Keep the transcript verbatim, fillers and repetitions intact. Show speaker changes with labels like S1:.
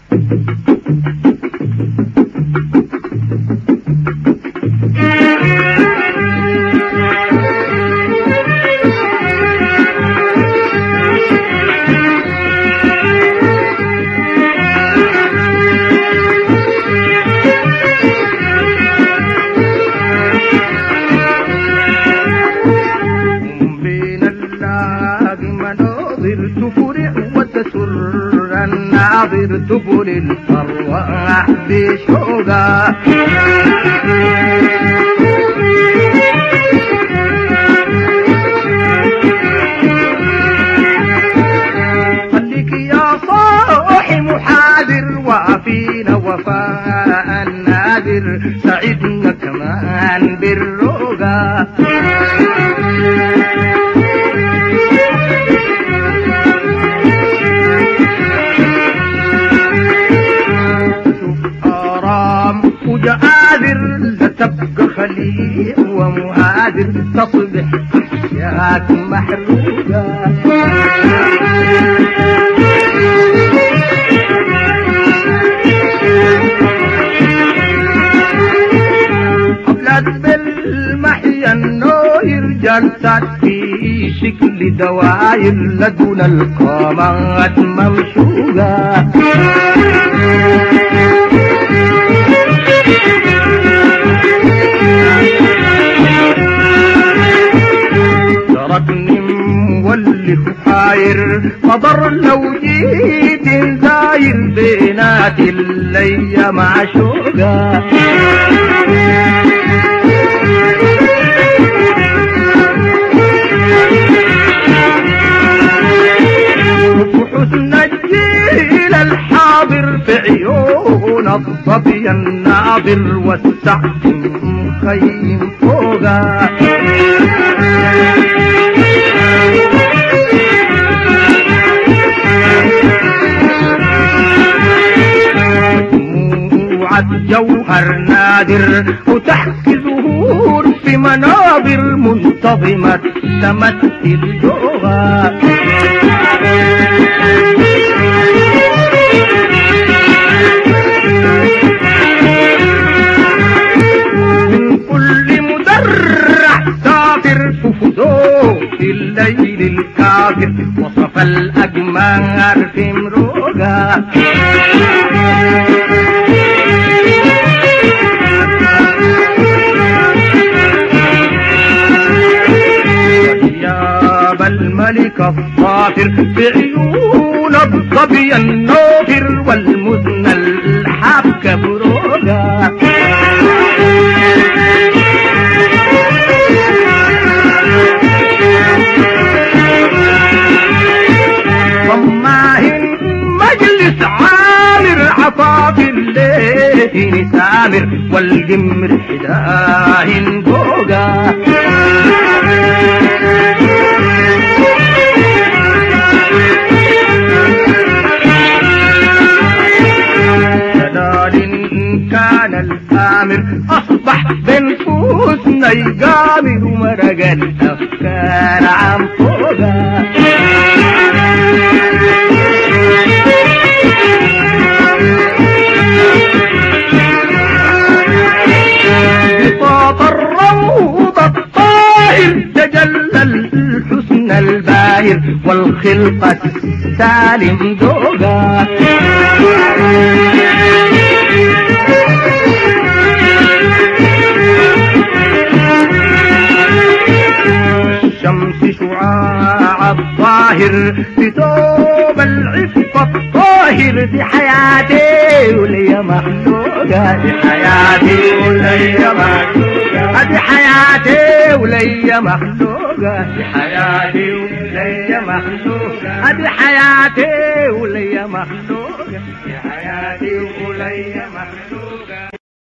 S1: تفرح وتسر الناظر تبل الأرواح بشوقها خليك يا صاحي محاذر وعافينا وفاء النادر سعدنا كمان بالرؤى وجآذر لتبقى خليل ومهادر تصبح أحشاك محروقة أولاد بالمحيا النوير جلسات في شكل دواير لدون القامات ممشوقة تركني مولي خاير مضر لو جيت داير بينات اللي معشوقة وحسن الجيل الحاضر في عيون الصبي الناظر والسعد مخيم فوقها جوهر نادر وتحكي زهور في مناظر منتظمة تمثل جوها من كل مدرع سافر ففزوه في الليل الكافر وصف الأجمار في مروقها الملك الظافر في عيون الظبي النوفر والمزن الحبك بروقا طماه مجلس عامر عفاف الليل سامر والجمر حداه فوقا كان الآمر أصبح بنفوسنا يقامر ومرق الأفكار عن فوقها بساط الروض الطاهر تجلى الحسن الباهر والخلقة السالم ذوقها الشمس شعاع الظاهر في ثوب العفة الطاهر دي حياتي وليا مخلوقة دي حياتي وليا مخلوقة دي حياتي وليا مخلوقة دي حياتي وليا مخلوقة دي حياتي وليا مخلوقة دي حياتي وليا مخلوقة